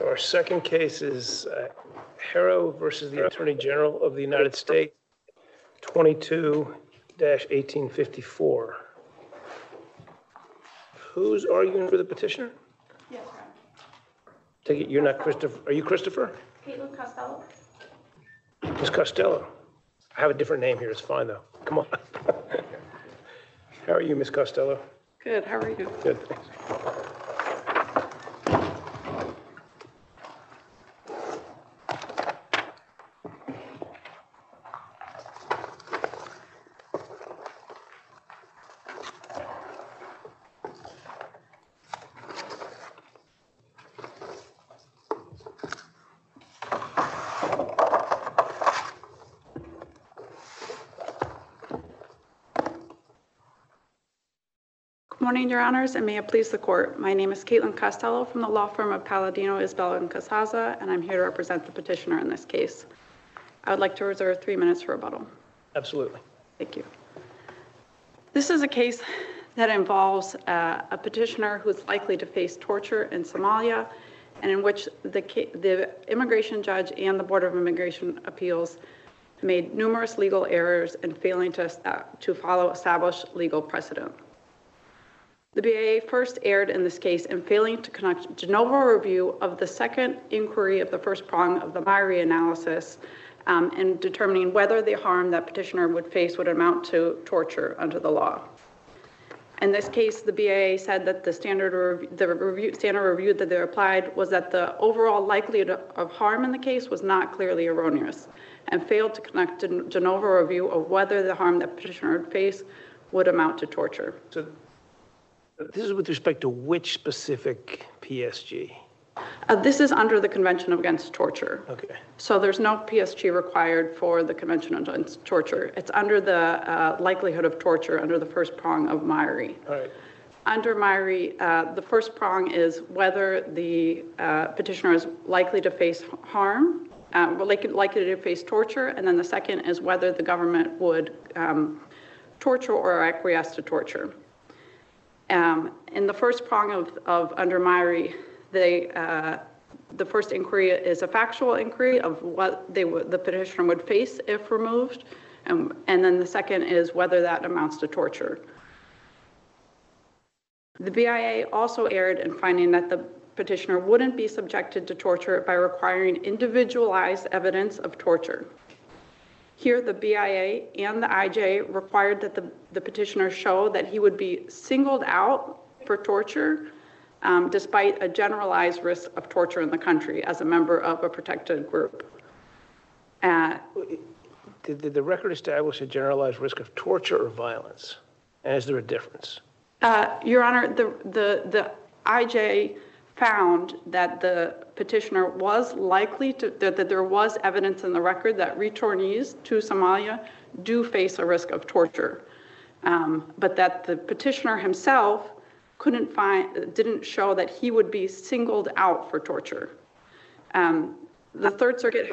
So our second case is Harrow versus the Attorney General of the United States, 22-1854. Who's arguing for the petitioner? Yes, ma'am. Take it you're not Christopher. Are you Christopher? Caitlin Costello. Miss Costello. I have a different name here. It's fine, though. Come on. How are you, Miss Costello? Good, how are you? Good, thanks. Good morning, Your Honors, and may it please the Court. My name is Caitlin Costello from the law firm of Palladino, Isbell, and Casaza, and I'm here to represent the petitioner in this case. I would like to reserve 3 minutes for rebuttal. Absolutely. Thank you. This is a case that involves a petitioner who is likely to face torture in Somalia, and in which the immigration judge and the Board of Immigration Appeals made numerous legal errors in failing to follow established legal precedent. The BIA first erred in this case in failing to conduct de novo review of the second inquiry of the first prong of the MIRI analysis in determining whether the harm that petitioner would face would amount to torture under the law. In this case, the BIA said that the standard review that they applied was that the overall likelihood of harm in the case was not clearly erroneous, and failed to conduct de novo review of whether the harm that petitioner would face would amount to torture. So this is with respect to which specific PSG? This is under the Convention Against Torture. Okay. So there's no PSG required for the Convention Against Torture. It's under the likelihood of torture under the first prong of MIRI. All right. Under MIRI, the first prong is whether the petitioner is likely to face harm, likely to face torture, and then the second is whether the government would torture or acquiesce to torture. In the first prong of under MIRI, the first inquiry is a factual inquiry of what the petitioner would face if removed, and then the second is whether that amounts to torture. The BIA also erred in finding that the petitioner wouldn't be subjected to torture by requiring individualized evidence of torture. Here, the BIA and the IJ required that the petitioner show that he would be singled out for torture despite a generalized risk of torture in the country as a member of a protected group. Did the record establish a generalized risk of torture or violence? And is there a difference? Your Honor, the IJ found that the petitioner was likely that there was evidence in the record that returnees to Somalia do face a risk of torture, but that the petitioner himself didn't show that he would be singled out for torture. The Third Circuit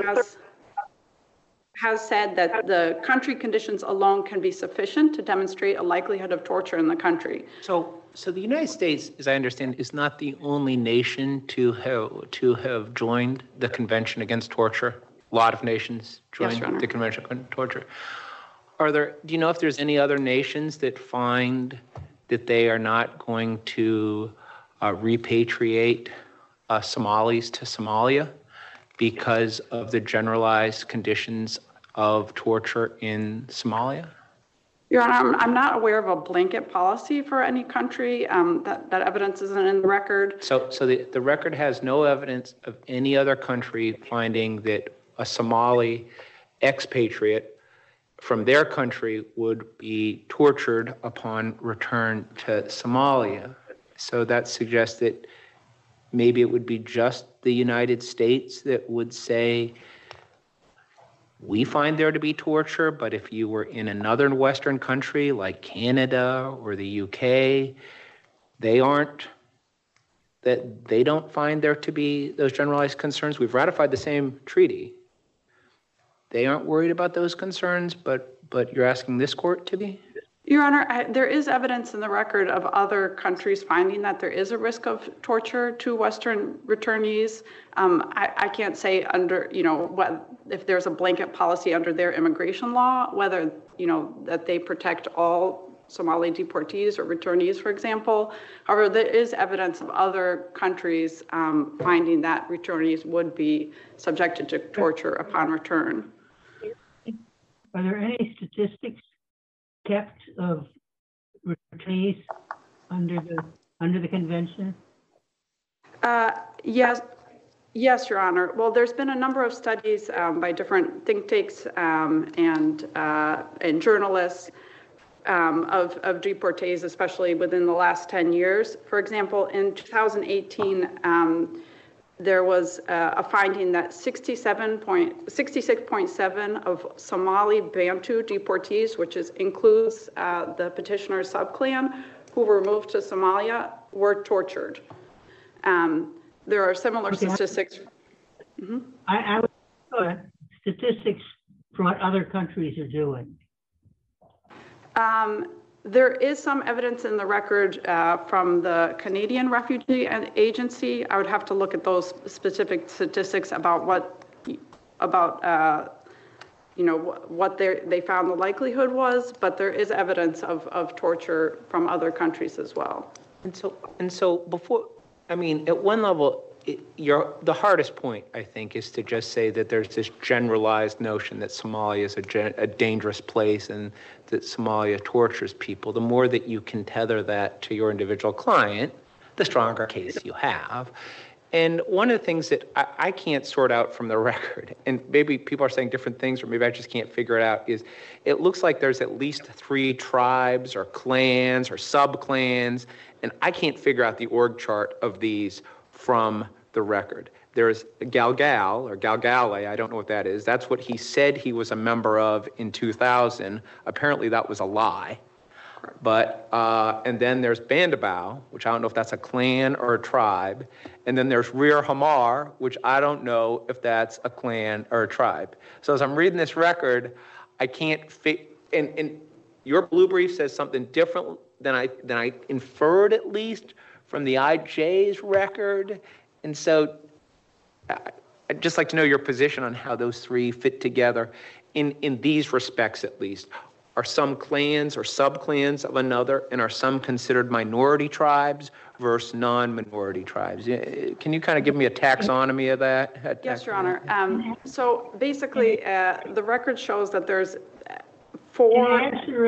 has said that the country conditions alone can be sufficient to demonstrate a likelihood of torture in the country. So the United States, as I understand, is not the only nation to have joined the Convention Against Torture. A lot of nations joined the Convention Against Torture. Do you know if there's any other nations that find that they are not going to repatriate Somalis to Somalia because of the generalized conditions of torture in Somalia? Your Honor, I'm not aware of a blanket policy for any country. That evidence isn't in the record. So the record has no evidence of any other country finding that a Somali expatriate from their country would be tortured upon return to Somalia. So that suggests that maybe it would be just the United States that would say, we find there to be torture, but if you were in another Western country like Canada or the UK, they don't find there to be those generalized concerns. We've ratified the same treaty. They aren't worried about those concerns, but you're asking this court to be? Your Honor, there is evidence in the record of other countries finding that there is a risk of torture to Western returnees. I can't say under, if there's a blanket policy under their immigration law, whether, that they protect all Somali deportees or returnees, for example. However, there is evidence of other countries finding that returnees would be subjected to torture upon return. Are there any statistics kept of returnees under the convention? Yes, Your Honor. Well, there's been a number of studies by different think tanks and journalists of deportees, especially within the last 10 years. For example, in 2018, there was a finding that 66.7% of Somali Bantu deportees, which includes the petitioner's subclan, who were moved to Somalia, were tortured. There are similar statistics. I would statistics for what other countries are doing. There is some evidence in the record from the Canadian Refugee Agency. I would have to look at those specific statistics about what they found the likelihood was, but there is evidence of torture from other countries as well. And so before, at one level, the hardest point, I think, is to just say that there's this generalized notion that Somalia is a dangerous place and that Somalia tortures people. The more that you can tether that to your individual client, the stronger case you have. And one of the things that I can't sort out from the record, and maybe people are saying different things, or maybe I just can't figure it out, is it looks like there's at least 3 tribes or clans or sub-clans, and I can't figure out the org chart of these from the record. There's Galgal, or Galgale, I don't know what that is. That's what he said he was a member of in 2000. Apparently that was a lie. But, and then there's Bandabao, which I don't know if that's a clan or a tribe. And then there's Rear Hamar, which I don't know if that's a clan or a tribe. So as I'm reading this record, I can't and your blue brief says something different than I inferred, at least from the IJ's record. And so I'd just like to know your position on how those 3 fit together in these respects, at least. Are some clans or sub-clans of another, and are some considered minority tribes versus non-minority tribes? Can you kind of give me a taxonomy of that? Yes, Your Honor. So basically, the record shows that there's 4...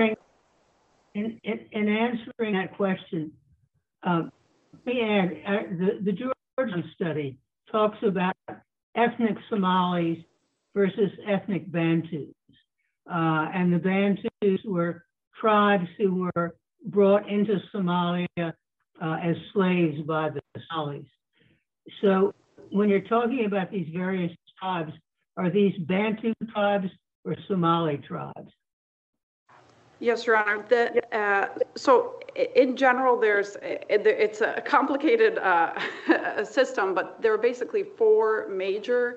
In answering that question, let me add, the Georgian study talks about ethnic Somalis versus ethnic Bantus. And the Bantus were tribes who were brought into Somalia as slaves by the Somalis. So when you're talking about these various tribes, are these Bantu tribes or Somali tribes? Yes, Your Honor. So in general, it's a complicated system, but there are basically 4 major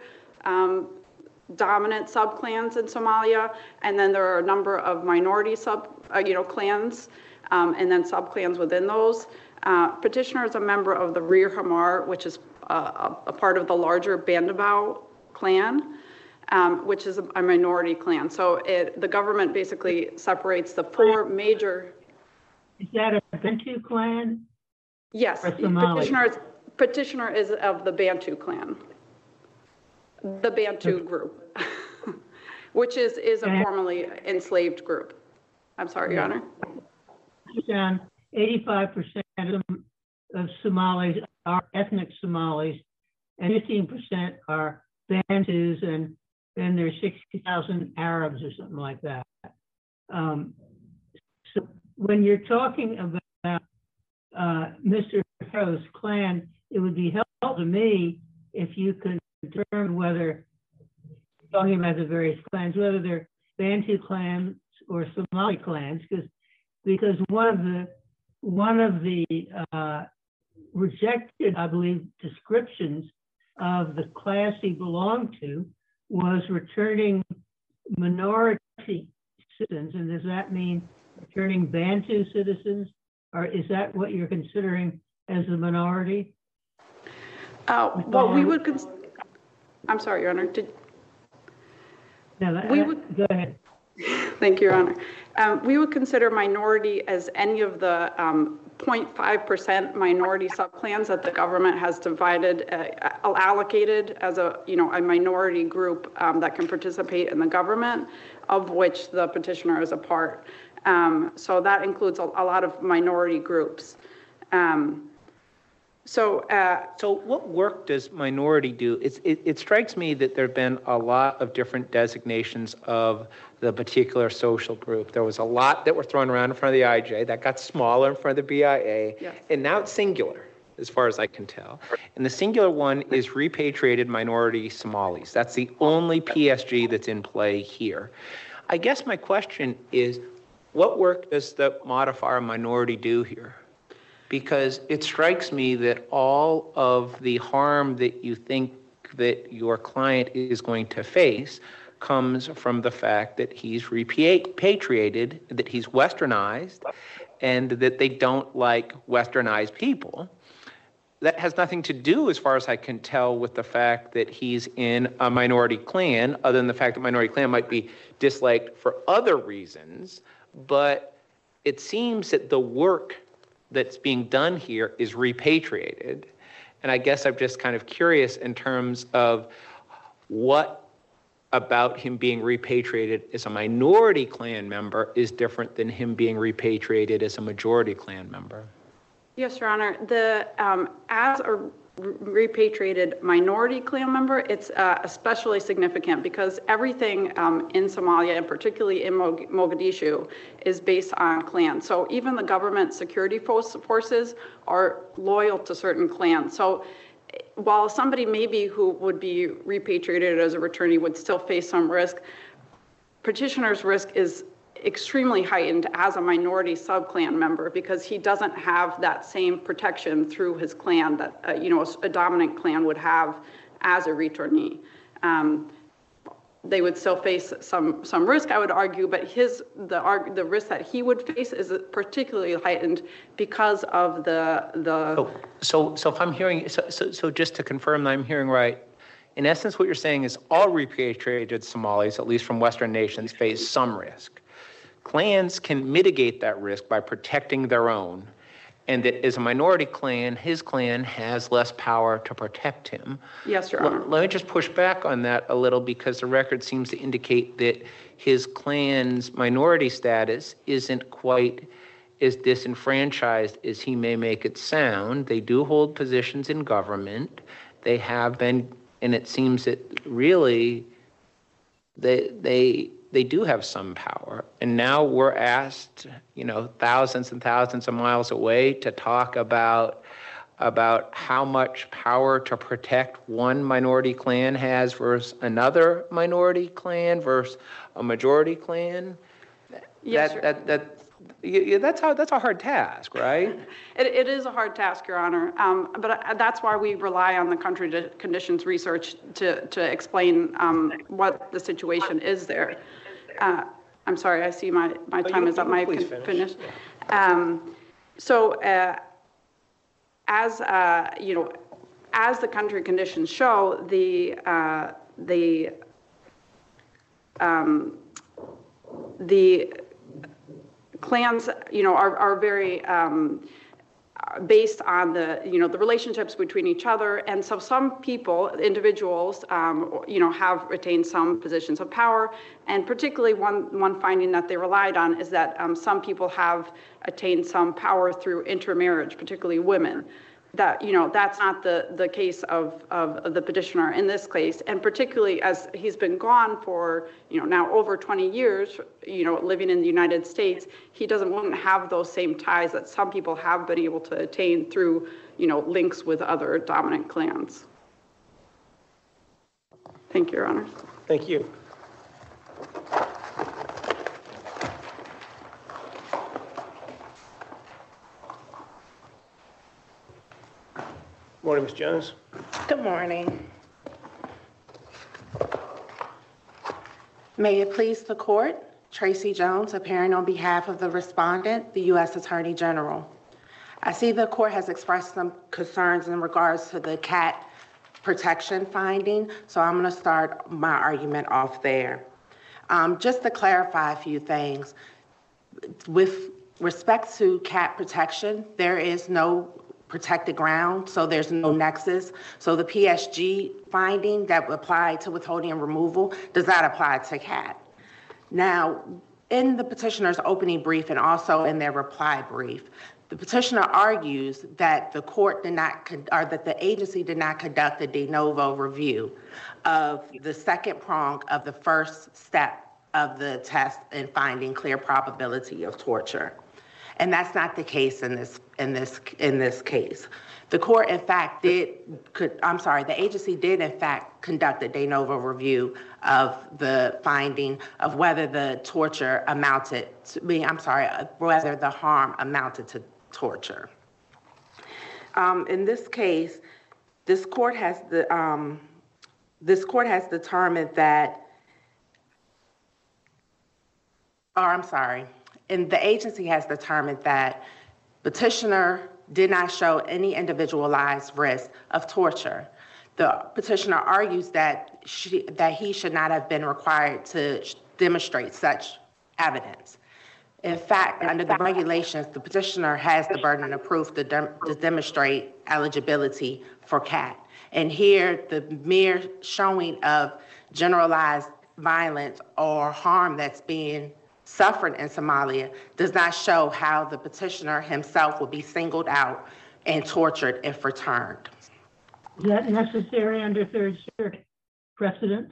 dominant sub-clans in Somalia, and then there are a number of minority clans, and then sub-clans within those. Petitioner is a member of the Rear Hamar, which is a part of the larger Bandabao clan, which is a minority clan. So the government basically separates the 4 major. Is that a Bantu clan? Yes, petitioner is of the Bantu clan. The Bantu group, which is a formerly enslaved group. I'm sorry, Your Honor. 85% of Somalis are ethnic Somalis, and 15% are Bantus, and then there's 60,000 Arabs or something like that. So when you're talking about Mr. Harrow's clan, it would be helpful to me if you could determine whether, talking about the various clans, whether they're Bantu clans or Somali clans, because one of the rejected, I believe, descriptions of the class he belonged to was returning minority citizens. And does that mean returning Bantu citizens? Or is that what you're considering as a minority? Well, we would, I'm sorry, Your Honor. No, We would- go ahead. Thank you, Your Honor. We would consider minority as any of the 0.5% minority subplans that the government has divided, allocated as a minority group that can participate in the government, of which the petitioner is a part. So that includes a lot of minority groups. So what work does minority do? It strikes me that there have been a lot of different designations of the particular social group. There was a lot that were thrown around in front of the IJ that got smaller in front of the BIA, yes. And now it's singular, as far as I can tell. And the singular one is repatriated minority Somalis. That's the only PSG that's in play here. I guess my question is, what work does the modifier minority do here? Because it strikes me that all of the harm that you think that your client is going to face comes from the fact that he's repatriated, that he's westernized, and that they don't like westernized people. That has nothing to do, as far as I can tell, with the fact that he's in a minority clan, other than the fact that minority clan might be disliked for other reasons. But it seems that the work that's being done here is repatriated. And I guess I'm just kind of curious in terms of what about him being repatriated as a minority clan member is different than him being repatriated as a majority clan member. Yes, Your Honor. As a repatriated minority clan member, it's especially significant because everything in Somalia, and particularly in Mogadishu, is based on clans. So even the government security forces are loyal to certain clans. So while somebody maybe who would be repatriated as a returnee would still face some risk, petitioner's risk is extremely heightened as a minority sub-clan member because he doesn't have that same protection through his clan that a dominant clan would have as a returnee. They would still face some risk, I would argue, but the risk that he would face is particularly heightened because of the. So if I'm hearing, so just to confirm that I'm hearing right, in essence, what you're saying is all repatriated Somalis, at least from Western nations, face some risk. Clans can mitigate that risk by protecting their own, and that as a minority clan, his clan has less power to protect him. Yes, Your Honor. Let me just push back on that a little because the record seems to indicate that his clan's minority status isn't quite as disenfranchised as he may make it sound. They do hold positions in government. They have been, and it seems that really they do have some power. And now we're asked, thousands and thousands of miles away to talk about how much power to protect one minority clan has versus another minority clan versus a majority clan. Yes, that's a hard task, right? It is a hard task, Your Honor, but that's why we rely on the country conditions research to explain what the situation is there. I'm sorry, I see my time is up. My finish. As the country conditions show, the clans, are very based on the relationships between each other, and so some people, individuals, have retained some positions of power, and particularly one finding that they relied on is that some people have attained some power through intermarriage, particularly women. That that's not the case of the petitioner in this case, and particularly as he's been gone for now over 20 years, living in the United States, he wouldn't have those same ties that some people have been able to attain through links with other dominant clans. Thank you, Your Honor. Thank you. Morning, Ms. Jones. Good morning. May it please the court, Tracy Jones, appearing on behalf of the respondent, the U.S. Attorney General. I see the court has expressed some concerns in regards to the cat protection finding, so I'm going to start my argument off there. Just to clarify a few things, with respect to cat protection, there is no protected ground, so there's no nexus. So the PSG finding that applied to withholding and removal does not apply to cat. Now, in the petitioner's opening brief and also in their reply brief, the petitioner argues that the court did not, or that the agency did not conduct a de novo review of the second prong of the first step of the test in finding clear probability of torture. And that's not the case in this case. The court, in fact, the agency did, in fact, conduct a de novo review of the finding of whether the torture amounted to, whether the harm amounted to torture. In this case, this court has determined that, and the agency has determined that petitioner did not show any individualized risk of torture. The petitioner argues that he should not have been required to demonstrate such evidence. In fact, under the regulations, the petitioner has the burden of proof to demonstrate eligibility for CAT. And here, the mere showing of generalized violence or harm that's being suffered in Somalia does not show how the petitioner himself will be singled out and tortured if returned. Is that necessary under Third Circuit precedent?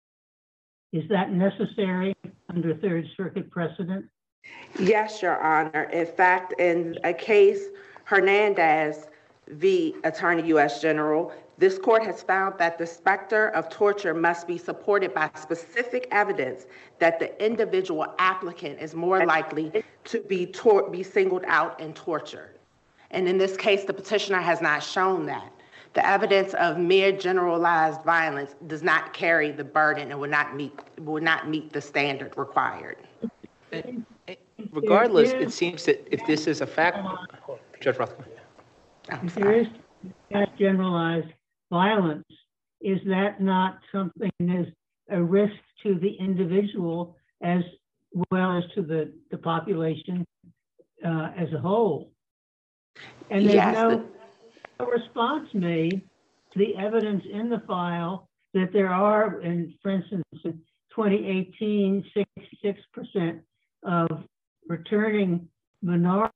Is that necessary under Third Circuit precedent? Yes, Your Honor. In fact, in a case, Hernandez v. Attorney U.S. General, this court has found that the specter of torture must be supported by specific evidence that the individual applicant is more likely to be singled out and tortured. And in this case, the petitioner has not shown that. The evidence of mere generalized violence does not carry the burden and will not meet the standard required. Regardless, it seems that if this is a fact, Judge Rothman. If there is that generalized violence, is that not something that is a risk to the individual as well as to the population as a whole? And there's no response made to the evidence in the file that there are, and for instance, in 2018, 66% of returning minorities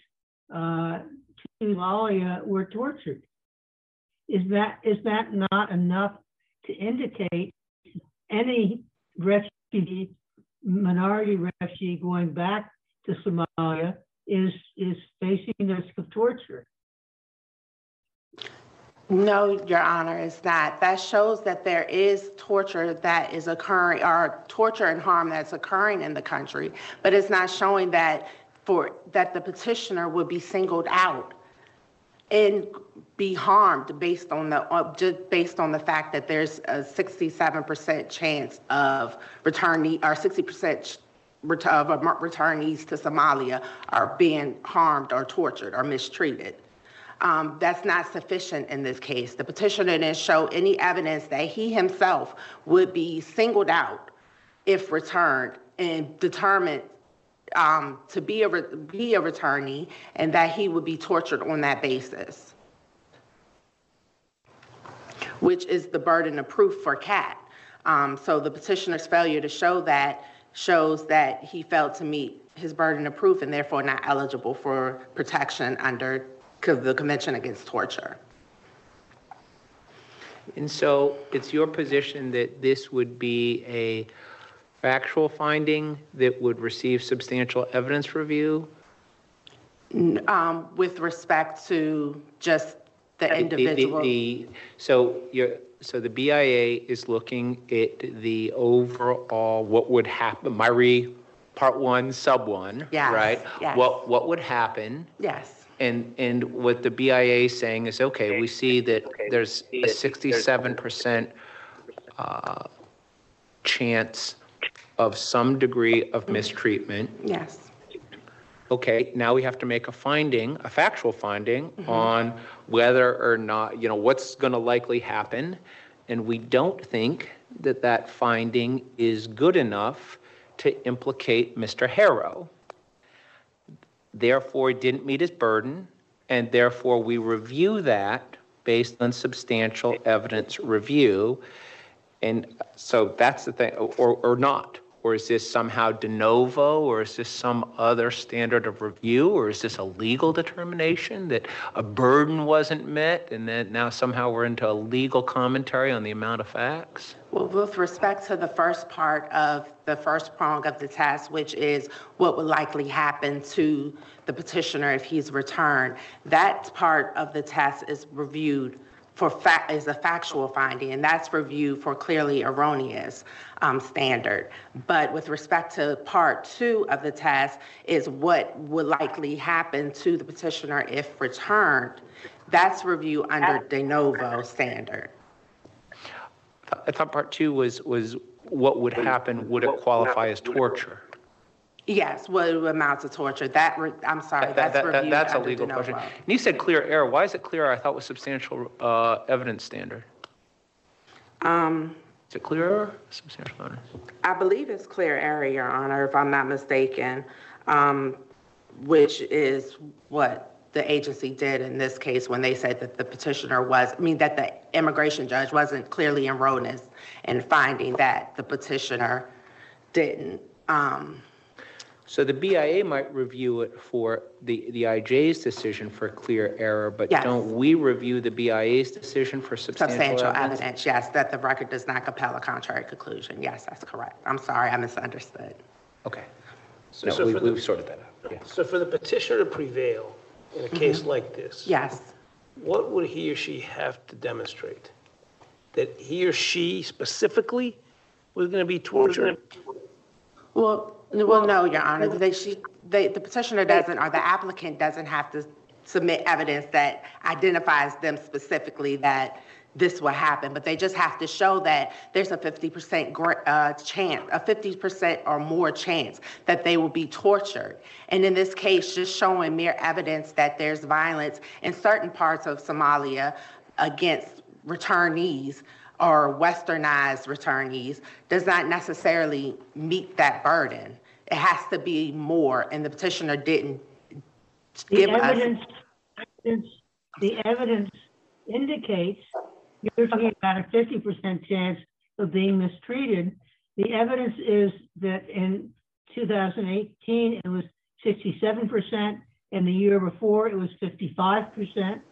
to Somalia were tortured. Is that not enough to indicate any refugee, minority refugee going back to Somalia is facing the risk of torture? No, Your Honor, it's not. That shows that there is torture that is occurring, or torture and harm that's occurring in the country, but it's not showing that the petitioner would be singled out and be harmed based on the fact that there's a 67% chance of returnee, or 60% of returnees to Somalia are being harmed or tortured or mistreated. That's not sufficient in this case. The petitioner didn't show any evidence that he himself would be singled out if returned and determined to be a returnee, and that he would be tortured on that basis, which is the burden of proof for CAT. So the petitioner's failure to show that shows that he failed to meet his burden of proof and therefore not eligible for protection under the Convention Against Torture. And so it's your position that this would be a factual finding that would receive substantial evidence review? With respect to just the individual. So the BIA is looking at the overall, what would happen, MIRI Part 1, Sub 1, yes, right? Yes. What would happen? Yes. And what the BIA is saying is, okay, we see that there's a 67% chance of some degree of mistreatment. Yes. Okay, now we have to make a finding, a factual finding on whether or not, what's going to likely happen. And we don't think that that finding is good enough to implicate Mr. Harrow. Therefore, it didn't meet his burden, and therefore we review that based on substantial evidence review. And so that's the thing, or not. Or is this somehow de novo, or is this some other standard of review, or is this a legal determination that a burden wasn't met, and then now somehow we're into a legal commentary on the amount of facts? Well, with respect to the first part of the first prong of the test, which is what would likely happen to the petitioner if he's returned, that part of the test is reviewed is a factual finding, and that's reviewed for clearly erroneous standard. But with respect to part 2 of the test is what would likely happen to the petitioner if returned. That's reviewed under de novo standard. I thought part 2 was what would happen, would it qualify as torture? Yes, what would amount to torture. I'm sorry, that's reviewed that's a under legal de novo. question. And you said clear error. Why is it clear error? I thought it was substantial evidence standard. Is it clear error? Substantial evidence. I believe it's clear error, Your Honor, if I'm not mistaken, which is what the agency did in this case when they said that the petitioner that the immigration judge wasn't clearly erroneous in finding that the petitioner didn't. So the BIA might review it for the IJ's decision for clear error, but Yes. Don't we review the BIA's decision for substantial evidence? Yes, that the record does not compel a contrary conclusion. Yes, that's correct. I'm sorry, I misunderstood. Okay. So No, for we've sorted that out. Yeah. So for the petitioner to prevail in a case like this, Yes. what would he or she have to demonstrate? That he or she specifically was going to be tortured? Well, no, Your Honor. The petitioner doesn't, or the applicant doesn't have to submit evidence that identifies them specifically that this will happen, but they just have to show that there's a 50% chance, a 50% or more chance that they will be tortured. And in this case, just showing mere evidence that there's violence in certain parts of Somalia against returnees or westernized returnees does not necessarily meet that burden. It has to be more, and the petitioner didn't give us. The evidence indicates you're talking about a 50% chance of being mistreated. The evidence is that in 2018, it was 67%, and the year before, it was 55%.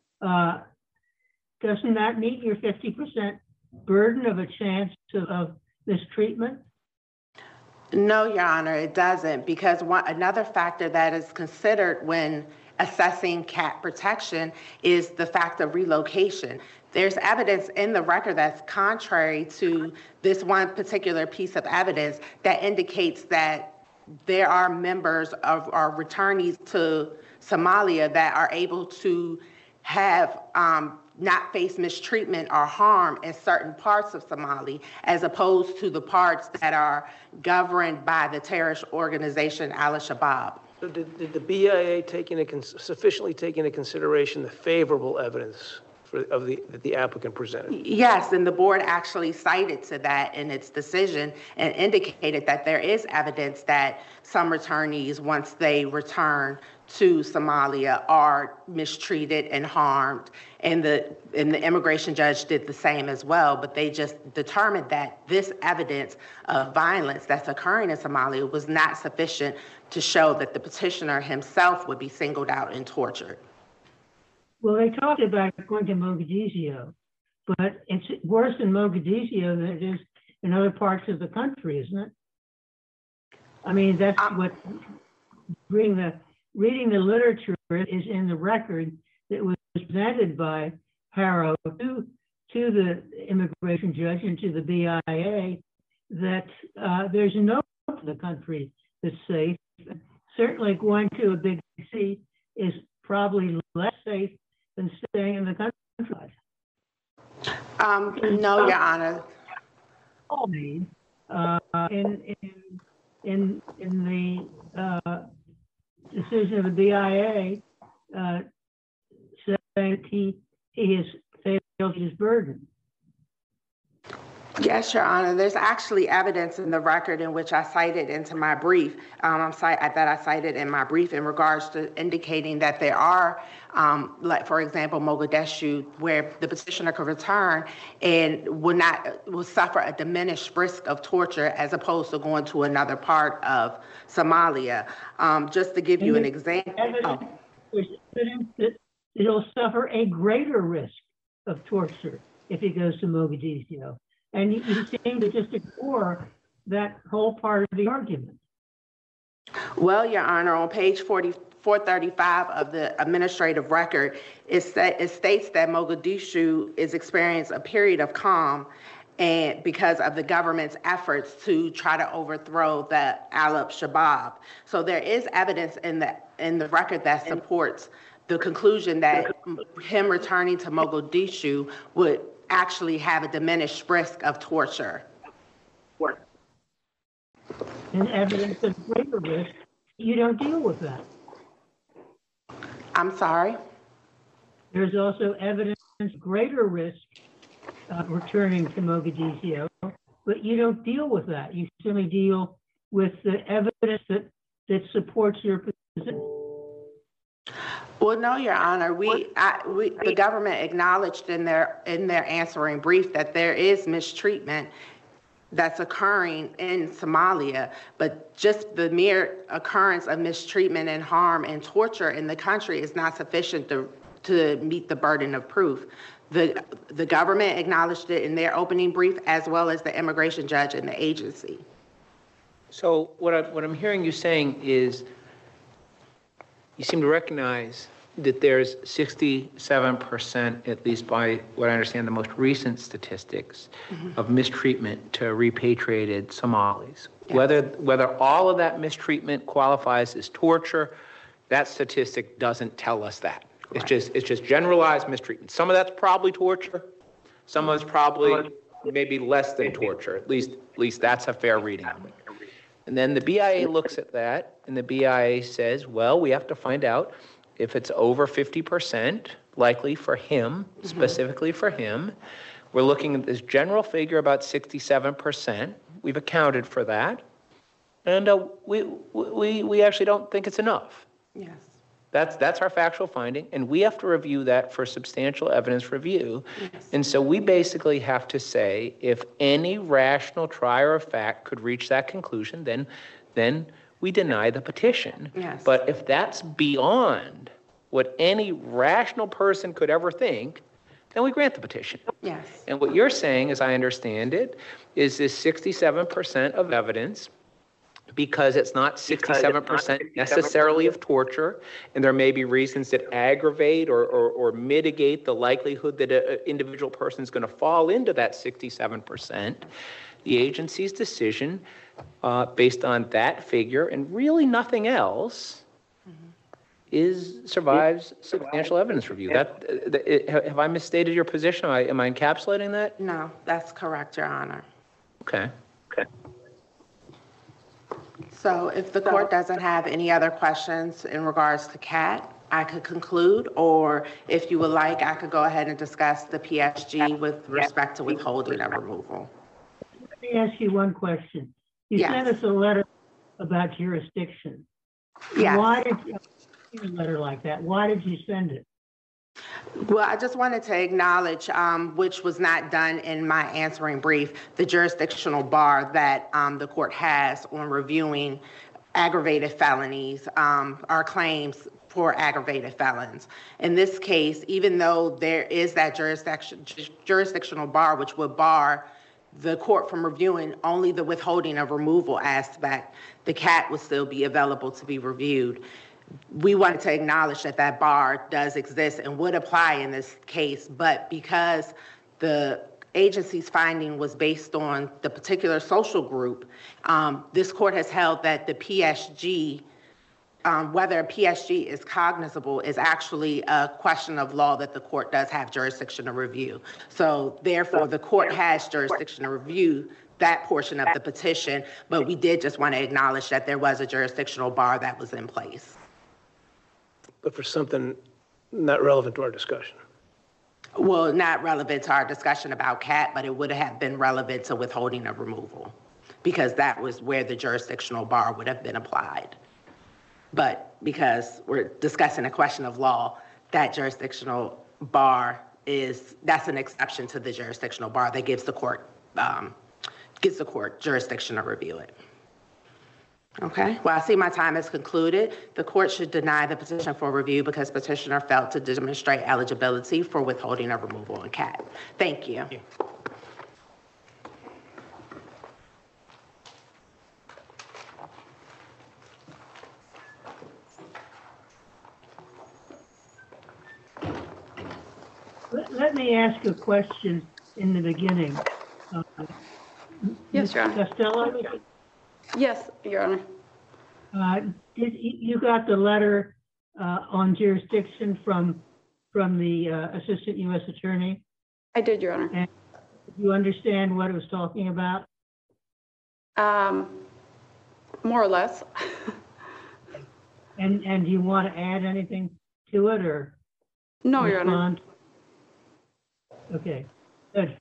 Doesn't that meet your 50% burden of a chance of mistreatment? No, Your Honor, it doesn't, because another factor that is considered when assessing cat protection is the fact of relocation. There's evidence in the record that's contrary to this one particular piece of evidence that indicates that there are members of our returnees to Somalia that are able to have not face mistreatment or harm in certain parts of Somalia, as opposed to the parts that are governed by the terrorist organization Al-Shabaab. So did the BIA sufficiently take into consideration the favorable evidence that the applicant presented? Yes, and the board actually cited to that in its decision and indicated that there is evidence that some returnees, once they return to Somalia, are mistreated and harmed, and the immigration judge did the same as well, but they just determined that this evidence of violence that's occurring in Somalia was not sufficient to show that the petitioner himself would be singled out and tortured. Well, they talked about going to Mogadishu, but it's worse in Mogadishu than it is in other parts of the country, isn't it? I mean, that's what reading the literature is in the record that was presented by Harrow to the immigration judge and to the BIA, that there's no part of the country that's safe. Certainly going to a big city is probably less safe than staying in the countryside. No, Your Honor. in the decision of the BIA saying he has failed his burden. Yes, Your Honor. There's actually evidence in the record in which I cited into my brief, that I cited in my brief in regards to indicating that there are, like for example, Mogadishu, where the petitioner could return and will suffer a diminished risk of torture as opposed to going to another part of Somalia. Just to give you an example. There's evidence that he'll suffer a greater risk of torture if he goes to Mogadishu. And you seem to just ignore that whole part of the argument. Well, Your Honor, on page 435 of the administrative record, it states that Mogadishu is experiencing a period of calm and because of the government's efforts to try to overthrow the Al-Shabaab. So there is evidence in the record that supports the conclusion that him returning to Mogadishu would actually have a diminished risk of torture. And evidence of greater risk, you don't deal with that. I'm sorry? There's also evidence of greater risk returning to Mogadishu, but you don't deal with that. You simply deal with the evidence that supports your position. Well, no, Your Honor. The government acknowledged in their answering brief that there is mistreatment that's occurring in Somalia, but just the mere occurrence of mistreatment and harm and torture in the country is not sufficient to meet the burden of proof. The government acknowledged it in their opening brief, as well as the immigration judge and the agency. So what I'm hearing you saying is you seem to recognize that there's 67%, at least by what I understand the most recent statistics, of mistreatment to repatriated Somalis. Yes. Whether all of that mistreatment qualifies as torture, that statistic doesn't tell us that. Correct. It's just generalized mistreatment. Some of that's probably torture. Some of it's probably maybe less than torture. At least that's a fair reading of it. And then the BIA looks at that, and the BIA says, well, we have to find out if it's over 50% likely for him, specifically for him. We're looking at this general figure about 67%. We've accounted for that. And we actually don't think it's enough. Yes. That's our factual finding, and we have to review that for substantial evidence review. Yes. And so we basically have to say if any rational trier of fact could reach that conclusion, then we deny the petition. Yes. But if that's beyond what any rational person could ever think, then we grant the petition. Yes. And what you're saying, as I understand it, is this 67% of evidence, because it's not 67% necessarily of torture, and there may be reasons that aggravate or mitigate the likelihood that an individual person is going to fall into that 67%. The agency's decision, based on that figure and really nothing else, survives substantial evidence review. Have I misstated your position? Am I encapsulating that? No, that's correct, Your Honor. Okay. So if the court doesn't have any other questions in regards to CAT, I could conclude, or if you would like, I could go ahead and discuss the PSG with respect to withholding of removal. Let me ask you one question. You sent us a letter about jurisdiction. Yes. Why did you send a letter like that? Why did you send it? Well, I just wanted to acknowledge, which was not done in my answering brief, the jurisdictional bar that the court has on reviewing aggravated felonies, our claims for aggravated felons. In this case, even though there is that jurisdictional bar, which would bar the court from reviewing only the withholding of removal aspect, the CAT would still be available to be reviewed. We wanted to acknowledge that that bar does exist and would apply in this case, but because the agency's finding was based on the particular social group, this court has held that the PSG whether PSG is cognizable is actually a question of law that the court does have jurisdiction to review. So therefore, the court has jurisdiction to review that portion of the petition, but we did just want to acknowledge that there was a jurisdictional bar that was in place. But for something not relevant to our discussion. Well, not relevant to our discussion about CAT, but it would have been relevant to withholding of removal because that was where the jurisdictional bar would have been applied. But because we're discussing a question of law, that jurisdictional bar that's an exception to the jurisdictional bar that gives the court jurisdiction to review it. Okay, well, I see my time has concluded. The court should deny the petition for review because petitioner failed to demonstrate eligibility for withholding of removal in CAT. Thank you. Let me ask a question in the beginning. Yes, Your Honor. Costello, Yes, Your Honor. you got the letter on jurisdiction from the Assistant U.S. Attorney? I did, Your Honor. And you understand what it was talking about? More or less. And do you want to add anything to it or? No, Your Honor. respond? Okay, good.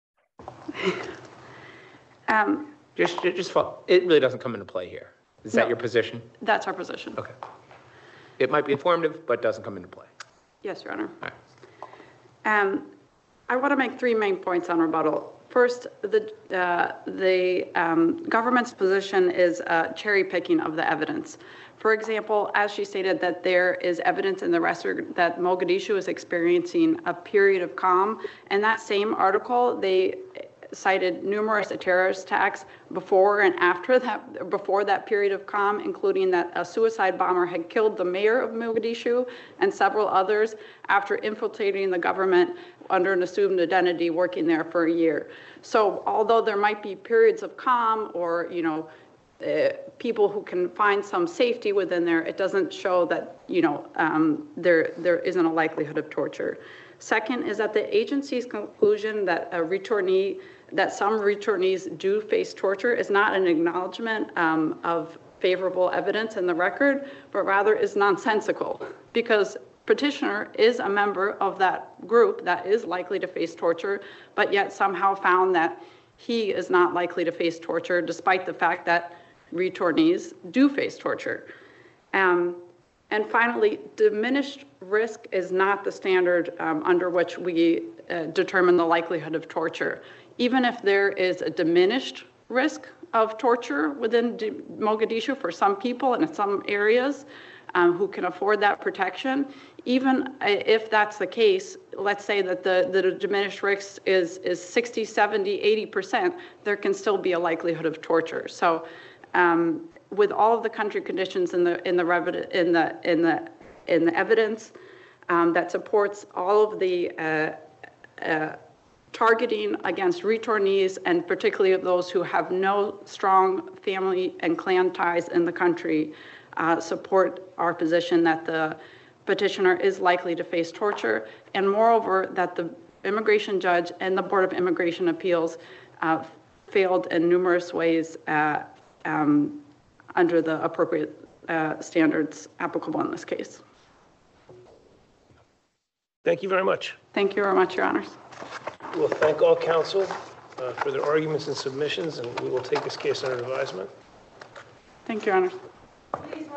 It really doesn't come into play here. Is that No. your position? That's our position. Okay. It might be informative, but doesn't come into play. Yes, Your Honor. All right. I want to make 3 main points on rebuttal. First, the government's position is cherry picking of the evidence. For example, as she stated that there is evidence in the record that Mogadishu is experiencing a period of calm. In that same article, they cited numerous terrorist attacks before and after that, before that period of calm, including that a suicide bomber had killed the mayor of Mogadishu and several others after infiltrating the government under an assumed identity, working there for a year. So although there might be periods of calm or, people who can find some safety within there, it doesn't show that, there isn't a likelihood of torture. Second is that the agency's conclusion that that some returnees do face torture is not an acknowledgement of favorable evidence in the record, but rather is nonsensical because petitioner is a member of that group that is likely to face torture, but yet somehow found that he is not likely to face torture despite the fact that returnees do face torture. And finally, diminished risk is not the standard under which we determine the likelihood of torture. Even if there is a diminished risk of torture within Mogadishu for some people and in some areas who can afford that protection, even if that's the case, let's say that the diminished risk is 60, 70, 80%, there can still be a likelihood of torture. So with all of the country conditions in the evidence that supports all of the targeting against returnees and particularly of those who have no strong family and clan ties in the country, support our position that the petitioner is likely to face torture, and moreover that the immigration judge and the Board of Immigration Appeals failed in numerous ways under the appropriate standards applicable in this case. Thank you very much. Thank you very much, Your Honors. We'll thank all counsel for their arguments and submissions, and we will take this case under advisement. Thank you, Your Honors.